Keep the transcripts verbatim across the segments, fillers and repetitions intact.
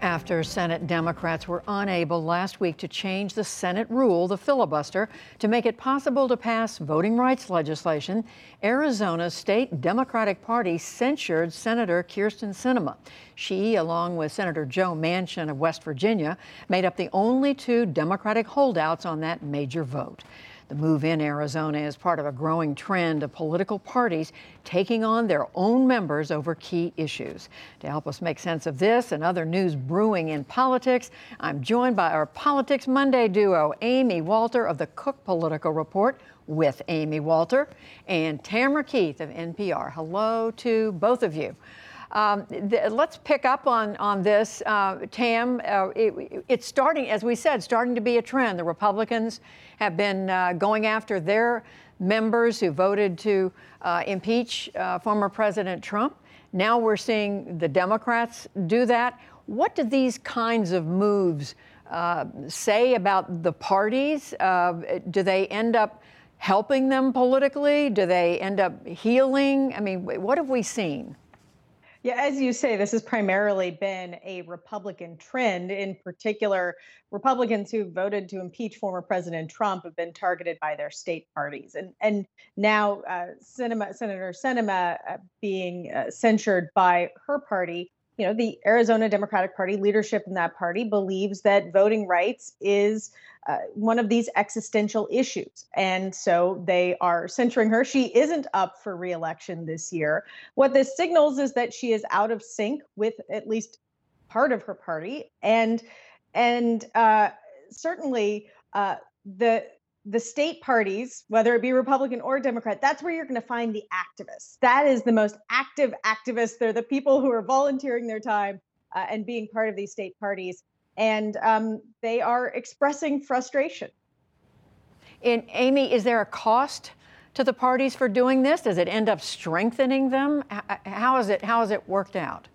After Senate Democrats were unable last week to change the Senate rule, the filibuster, to make it possible to pass voting rights legislation, Arizona's state Democratic Party censured Senator Kyrsten Sinema. She, along with Senator Joe Manchin of West Virginia, made up the only two Democratic holdouts on that major vote. The move in Arizona is part of a growing trend of political parties taking on their own members over key issues. To help us make sense of this and other news brewing in politics, I'm joined by our Politics Monday duo, Amy Walter of the Cook Political Report with Amy Walter, and Tamara Keith of N P R. Hello to both of you. Um, th- let's pick up on, on this. Uh, Tam, uh, it, it's starting, as we said, starting to be a trend. The Republicans have been uh, going after their members who voted to uh, impeach uh, former President Trump. Now we're seeing the Democrats do that. What do these kinds of moves uh, say about the parties? Uh, do they end up helping them politically? Do they end up healing? I mean, what have we seen? Yeah, as you say, this has primarily been a Republican trend. In particular, Republicans who voted to impeach former President Trump have been targeted by their state parties. And and now uh, Sinema, Senator Sinema uh, being uh, censured by her party. You know, the Arizona Democratic Party leadership in that party believes that voting rights is uh, one of these existential issues. And so they are censuring her. She isn't up for re-election this year. What this signals is that she is out of sync with at least part of her party. And and uh, certainly uh, the the state parties, whether it be Republican or Democrat, that's where you're going to find the activists. That is the most active activists. They're the people who are volunteering their time uh, and being part of these state parties. And um, they are expressing frustration. And Amy, is there a cost to the parties for doing this? Does it end up strengthening them? How is it, how has it worked out?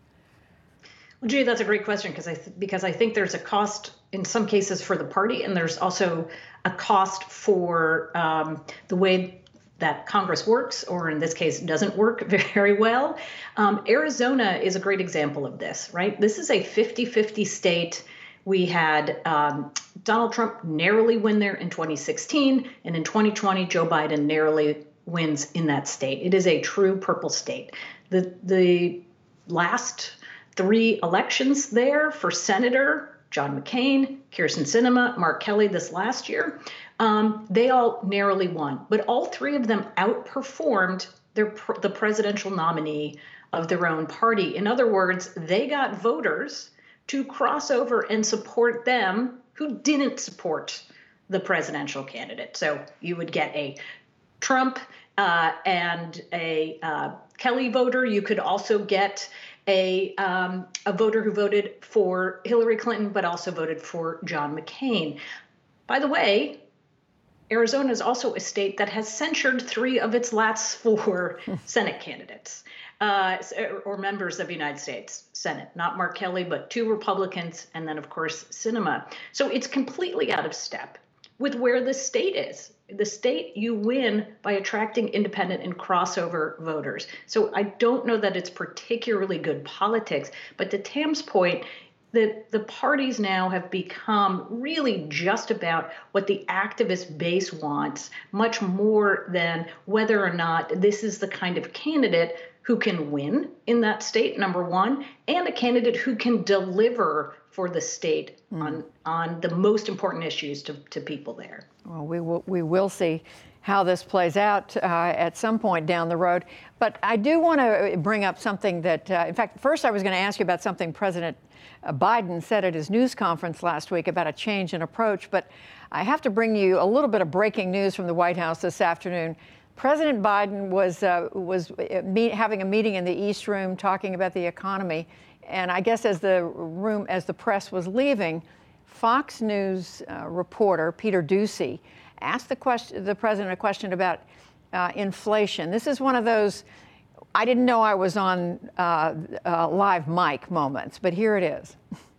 Well, Judy, that's a great question because I th- because I think there's a cost in some cases for the party, and there's also a cost for um, the way that Congress works, or in this case, doesn't work very well. Um, Arizona is a great example of this, right? This is a fifty-fifty state. We had um, Donald Trump narrowly win there in twenty sixteen, and in twenty twenty, Joe Biden narrowly wins in that state. It is a true purple state. The the last three elections there for Senator, John McCain, Kyrsten Sinema, Mark Kelly this last year, um, they all narrowly won. But all three of them outperformed their the presidential nominee of their own party. In other words, they got voters to cross over and support them who didn't support the presidential candidate. So you would get a Trump uh, and a uh, Kelly voter. You could also get A, um, a voter who voted for Hillary Clinton, but also voted for John McCain. By the way, Arizona is also a state that has censured three of its last four Senate candidates uh, or members of the United States Senate, not Mark Kelly, but two Republicans, and then, of course, Sinema. So it's completely out of step with where the state is. The state, you win by attracting independent and crossover voters. So I don't know that it's particularly good politics. But to Tam's point, the, the parties now have become really just about what the activist base wants, much more than whether or not this is the kind of candidate who can win in that state, number one, and a candidate who can deliver for the state mm. on on the most important issues to, to people there. Well, we will, we will see how this plays out uh, at some point down the road. But I do want to bring up something that, uh, in fact, first I was going to ask you about something President Biden said at his news conference last week about a change in approach. But I have to bring you a little bit of breaking news from the White House this afternoon. President Biden was uh, was meet, having a meeting in the East Room talking about the economy. And I guess as the room, as the press was leaving, Fox News uh, reporter Peter Doocy asked the question, the president a question about uh, inflation. This is one of those, I didn't know I was on uh, uh, live mic moments, but here it is.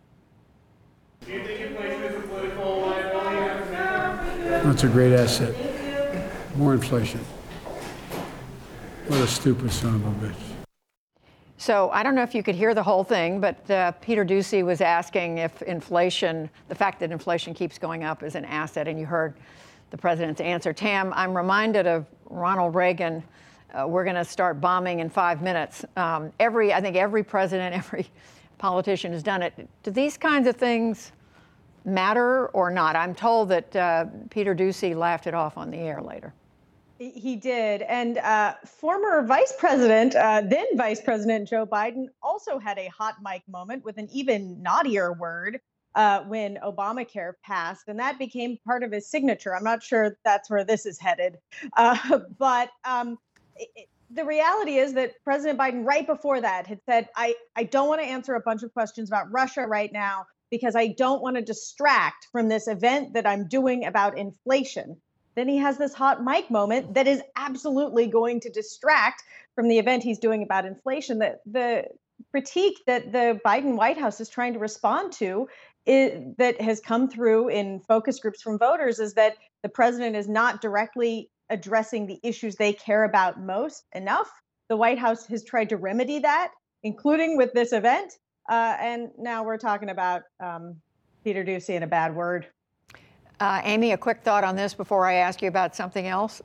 Do you think inflation is a political liability? That's a great asset. More inflation. What a stupid son of a bitch. So I don't know if you could hear the whole thing, but uh, Peter Doocy was asking if inflation, the fact that inflation keeps going up, is an asset, and you heard the president's answer. Tam, I'm reminded of Ronald Reagan. Uh, we're going to start bombing in five minutes. Um, every, I think every president, every politician has done it. Do these kinds of things matter or not? I'm told that uh, Peter Doocy laughed it off on the air later. He did. And uh, former Vice President, uh, then Vice President Joe Biden, also had a hot mic moment with an even naughtier word uh, when Obamacare passed. And that became part of his signature. I'm not sure that's where this is headed. Uh, but um, it, the reality is that President Biden, right before that, had said, I, I don't want to answer a bunch of questions about Russia right now because I don't want to distract from this event that I'm doing about inflation. Then he has this hot mic moment that is absolutely going to distract from the event he's doing about inflation. The, the critique that the Biden White House is trying to respond to is, that has come through in focus groups from voters is that the president is not directly addressing the issues they care about most enough. The White House has tried to remedy that, including with this event. Uh, and now we're talking about um, Peter Doocy and a bad word. Uh, Amy, a quick thought on this before I ask you about something else.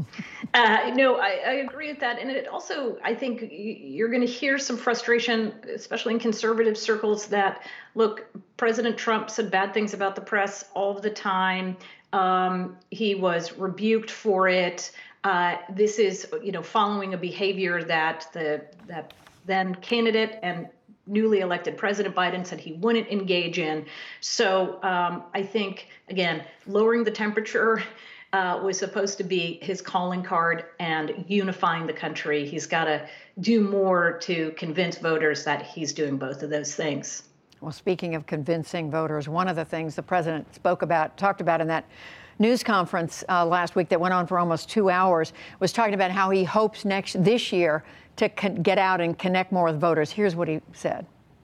uh, no, I, I agree with that. And it also, I think you're going to hear some frustration, especially in conservative circles, that, look, President Trump said bad things about the press all the time. Um, he was rebuked for it. Uh, this is, you know, following a behavior that the that then candidate and newly elected President Biden said he wouldn't engage in. So um, I think, again, lowering the temperature uh, was supposed to be his calling card, and unifying the country. He's got to do more to convince voters that he's doing both of those things. Well, speaking of convincing voters, one of the things the president spoke about, talked about in that news conference uh, last week that went on for almost two hours was talking about how he hopes next this year to con- get out and connect more with voters. Here's what he said.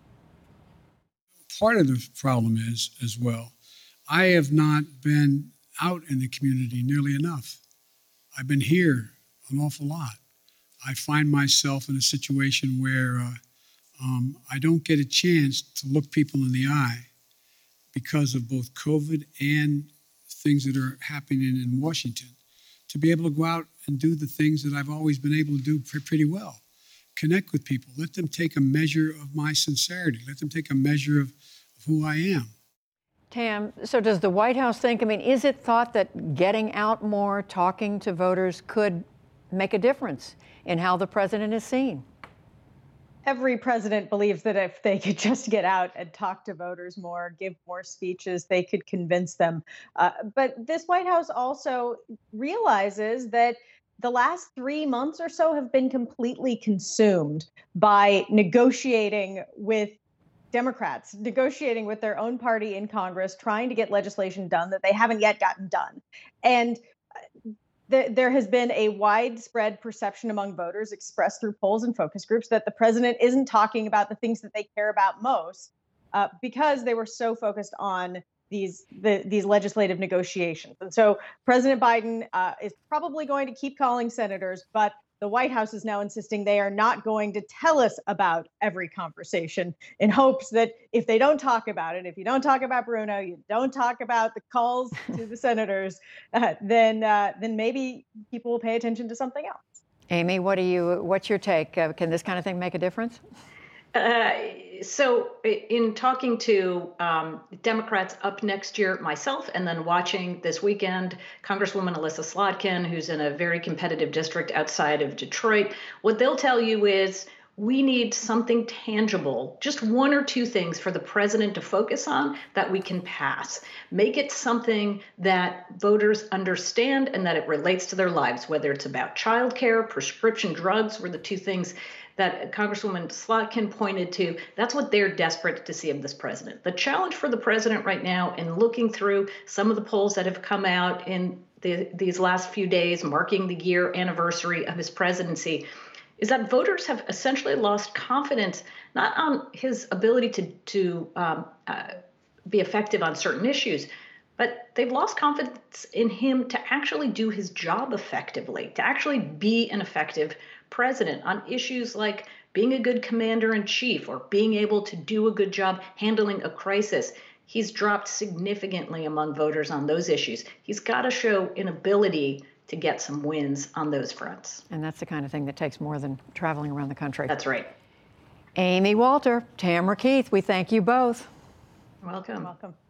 Part of the problem is, as well, I have not been out in the community nearly enough. I've been here an awful lot. I find myself in a situation where uh, um, I don't get a chance to look people in the eye because of both COVID and things that are happening in Washington, to be able to go out and do the things that I've always been able to do pretty well. Connect with people. Let them take a measure of my sincerity. Let them take a measure of, of who I am. Tam, so does the White House think, I mean, is it thought that getting out more, talking to voters could make a difference in how the president is seen? Every president believes that if they could just get out and talk to voters more, give more speeches, they could convince them. Uh, but this White House also realizes that the last three months or so have been completely consumed by negotiating with Democrats, negotiating with their own party in Congress, trying to get legislation done that they haven't yet gotten done. And th- there has been a widespread perception among voters, expressed through polls and focus groups, that the president isn't talking about the things that they care about most uh, because they were so focused on these the, these legislative negotiations. And so President Biden uh, is probably going to keep calling senators, but the White House is now insisting they are not going to tell us about every conversation, in hopes that if they don't talk about it, if you don't talk about Bruno, you don't talk about the calls to the senators, uh, then uh, then maybe people will pay attention to something else. Amy, what do you? What's your take? Uh, can this kind of thing make a difference? Uh, so in talking to um, Democrats up next year, myself, and then watching this weekend, Congresswoman Elissa Slotkin, who's in a very competitive district outside of Detroit, what they'll tell you is we need something tangible, just one or two things for the president to focus on that we can pass. Make it something that voters understand and that it relates to their lives, whether it's about childcare, prescription drugs were the two things that Congresswoman Slotkin pointed to. That's what they're desperate to see of this president. The challenge for the president right now, in looking through some of the polls that have come out in the, these last few days, marking the year anniversary of his presidency, is that voters have essentially lost confidence, not on his ability to, to um, uh, be effective on certain issues, but they've lost confidence in him to actually do his job effectively, to actually be an effective president on issues like being a good commander in chief or being able to do a good job handling a crisis. He's dropped significantly among voters on those issues. He's got to show an ability to get some wins on those fronts. And that's the kind of thing that takes more than traveling around the country. That's right. Amy Walter, Tamara Keith, we thank you both. Welcome. Welcome.